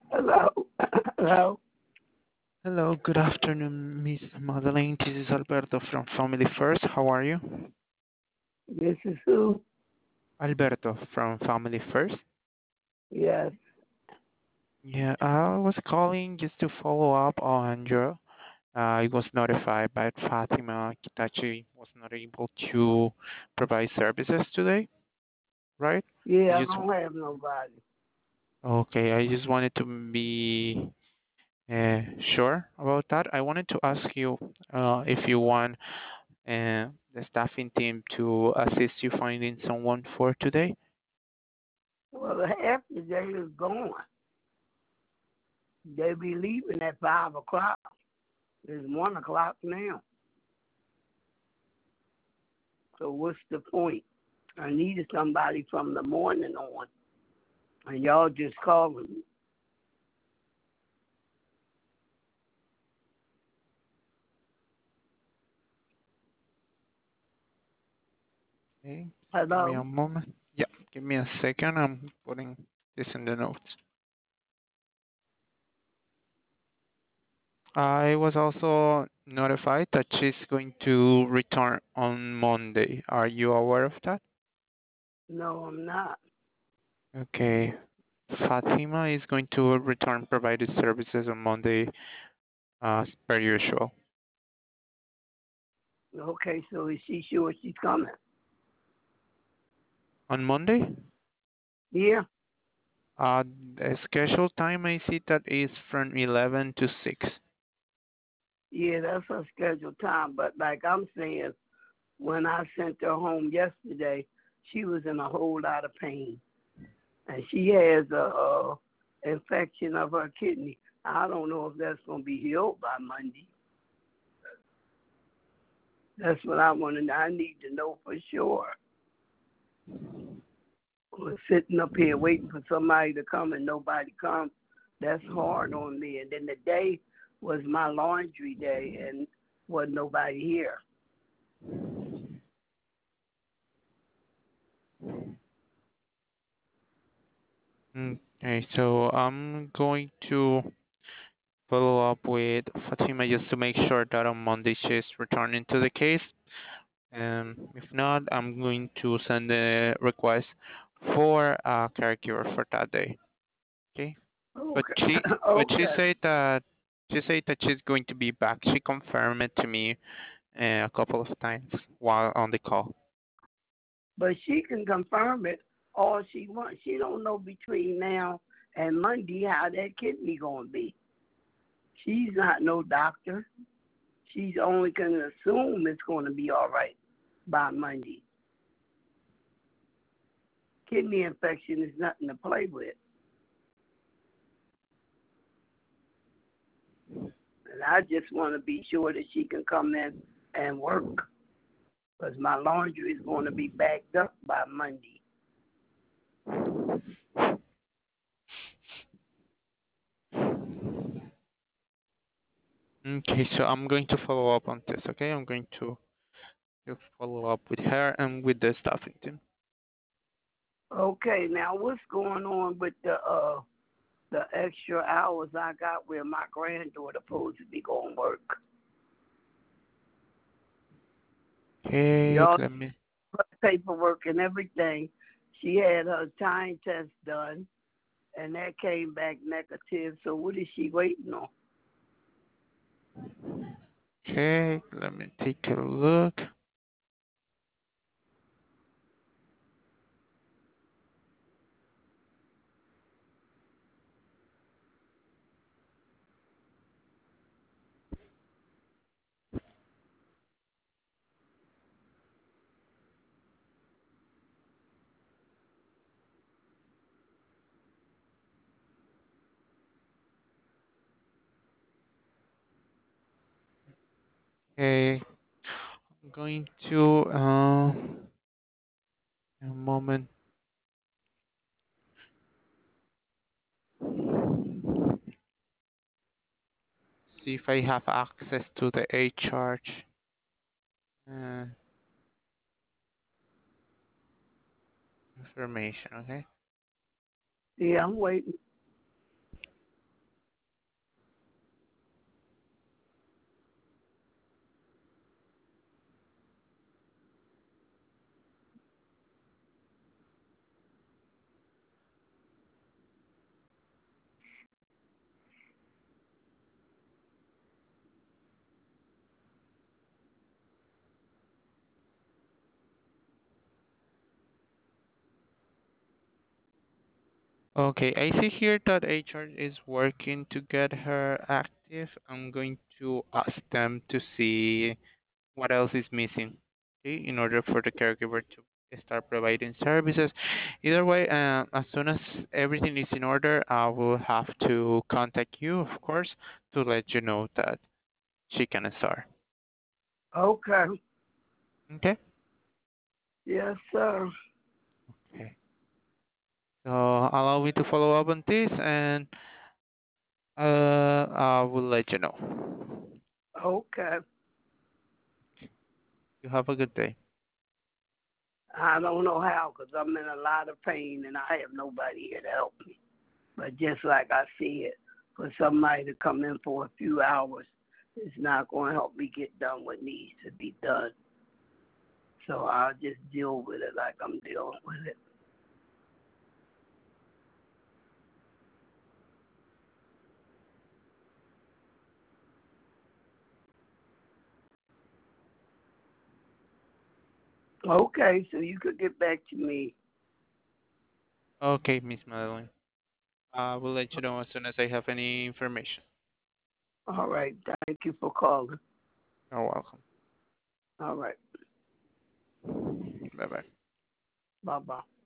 Hello. Hello. Hello, good afternoon, Miss Madeleine. This is Alberto from Family First. How are you? This is who? Alberto from Family First. Yes. Yeah, I was calling just to follow up on your. I was notified by Fatima that she was not able to provide services today, right? I Yeah, I just don't have nobody. okay. I just wanted to be uh, sure about that. I wanted to ask you if you want the staffing team to assist you finding someone for today. Well, half the day is gone. They be leaving at 5 o'clock. It's 1 o'clock now. So what's the point? I needed somebody from the morning on, and y'all just calling me. Okay, give me Hello. a moment. Yeah, give me a second. I'm putting this in the notes. I was also notified that she's going to return on Monday. Are you aware of that? No, I'm not. Okay. Fatima is going to return provided services on Monday as per usual. Okay, so is she sure she's coming? On Monday? Yeah. Uh, the scheduled time I see that is from 11 to 6. Yeah, that's her scheduled time. But like I'm saying, when I sent her home yesterday, she was in a whole lot of pain, and she has a infection of her kidney. I don't know if that's gonna be healed by Monday. That's what I want to know. I need to know for sure. We're sitting up here waiting for somebody to come and nobody comes. That's hard on me. And then the day was my laundry day and wasn't nobody here. Okay, so I'm going to follow up with Fatima just to make sure that on Monday she's returning to the case. And if not, I'm going to send a request for a caregiver for that day. Okay. But Okay. she but she Okay. said that she's going to be back. She confirmed it to me a couple of times while on the call. But she can confirm it all she wants. She don't know between now and Monday how that kidney gonna be. She's not no doctor. She's only gonna assume it's gonna be all right by Monday. Kidney infection is nothing to play with. And I just want to be sure that she can come in and work because my laundry is going to be backed up by Monday. Okay, so I'm going to follow up on this. Okay, I'm going to follow up with her and with the staffing team. Okay, now what's going on with the extra hours I got where my granddaughter supposed to be going to work? Okay, Y'all let me. put paperwork and everything. She had her time test done, and that came back negative. So what is she waiting on? Okay, let me take a look. Okay, I'm going to a moment see if I have access to the HR uh, information. Okay. Yeah, I'm waiting. Okay, I see here that HR is working to get her active. I'm going to ask them to see what else is missing, okay, in order for the caregiver to start providing services. Either way, as soon as everything is in order, I will have to contact you, of course, to let you know that she can start. Okay. Okay? Yes, sir. Okay. So allow me to follow up on this, and I will let you know. Okay. You have a good day. I don't know how because I'm in a lot of pain and I have nobody here to help me. But just like I said, for somebody to come in for a few hours is not going to help me get done what needs to be done. So I'll just deal with it like I'm dealing with it. Okay, so you could get back to me. Okay, Miss Madeline. I will let you know as soon as I have any information. All right. Thank you for calling. You're welcome. All right. Bye bye. Bye bye.